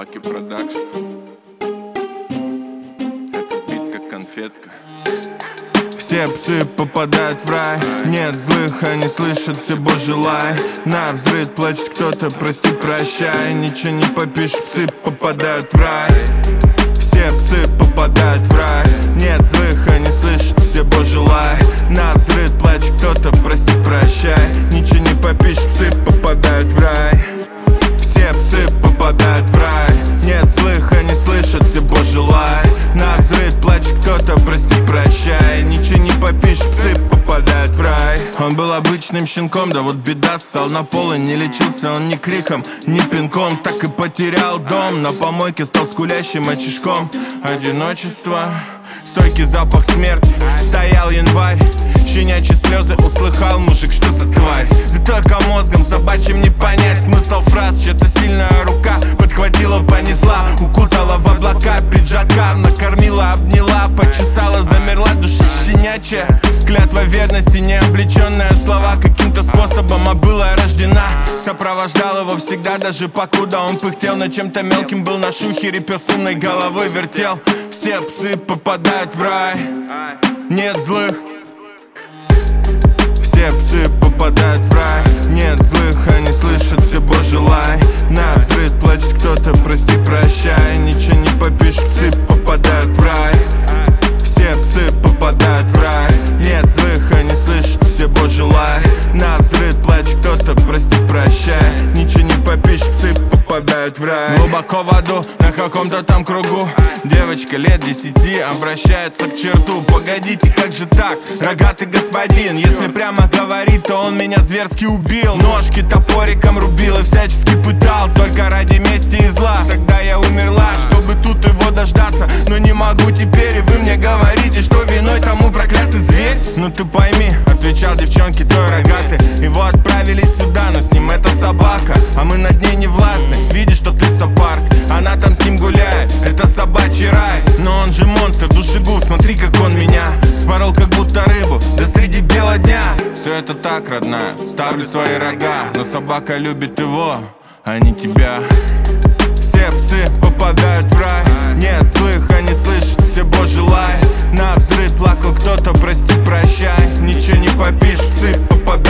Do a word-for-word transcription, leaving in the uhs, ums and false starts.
Маки Продакшн. Это бит как конфетка. Все псы попадают в рай. Нет злых, они слышат все божий лай. На взрыв плачет кто-то, прости, прощай. Ничего не попишешь, псы попадают в рай. Все псы попадают в рай. Нет злых, они слышат все божий лай. На взрыв плачет кто-то, прости, прощай. Ничего не попишешь, псы попадают в рай. Все псы попадают в рай. Нет злых, они слышат все божий лай. На взрыв плачет кто-то, прости, прощай. Ничего не попишешь, псы попадают в рай. Он был обычным щенком, да вот беда, ссал на пол и не лечился он ни криком, ни пинком. Так и потерял дом, на помойке стал скулящим очишком. Одиночество, стойкий запах смерти. Стоял январь, щенячьи слезы услыхал мужик, что за тварь. Да только мозгом собачьим не понять смысл фраз. Чья-то сильная рука подхватила, понесла, укутала в облака пиджака, накормила, обняла, почесала, замерла душа щенячья. Клятва верности, не облеченная слова каким-то способом, а была рождена. Сопровождал его всегда, даже покуда он пыхтел над чем-то мелким, был на шухере, пес умной головой вертел. Все псы попадают в рай. Нет злых. Все псы попадают в рай. Нет злых, они слышат все божий лай. На взрыв плачет кто-то, прости, прощай. Ничего не попишешь, псы попадают в рай. Все псы попадают в рай. Нет злых, они слышат все божий лай. На взрыв плачет кто-то, прости, прощай. Ничего не попишешь, псы попадают в рай. Глубоко в аду, на каком-то там кругу. Девочка лет десяти обращается к черту. Погодите, как же так, рогатый господин? Если прямо говорит, то он меня зверски убил. Ножки топориком рубил и всячески пытал, только ради мести и зла. Тогда я умерла, чтобы тут его дождаться. Но не могу теперь, и вы мне говорите, что виной тому проклятый зверь. Ну ты пойми, отвечал девчонке той рогатый. Его отправили сюда, но с ним эта собака, а мы над ней не властны. Видишь, что ты сопарк, она там с ним гуляет, это собачий рай. Но он же монстр, душегуб, смотри, как он меня спорол, как будто рыбу, да среди бела дня. Все это так, родная, ставлю свои рога, но собака любит его, а не тебя. Все псы попадают в рай. Нет злых, они слышат все божий лай. На взрыв плакал кто-то, прости, прощай. Ничего не попишешь, псы попадают